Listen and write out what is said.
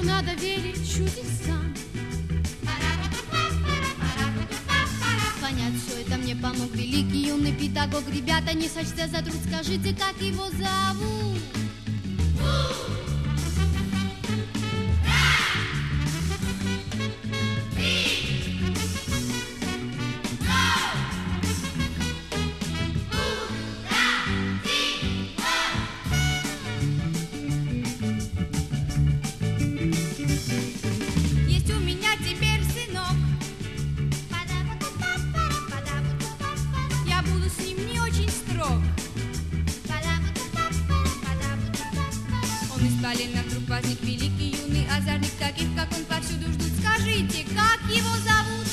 надо верить чудесам. Понять все это мне помог великий юный педагог. Ребята, не сочтя за труд, скажите, как его зовут? Есть у меня теперь сынок. Я буду с ним не очень строг. Он из колена вдруг возник великий юный озорник. Таких, как он, повсюду ждут. Скажите, как его зовут?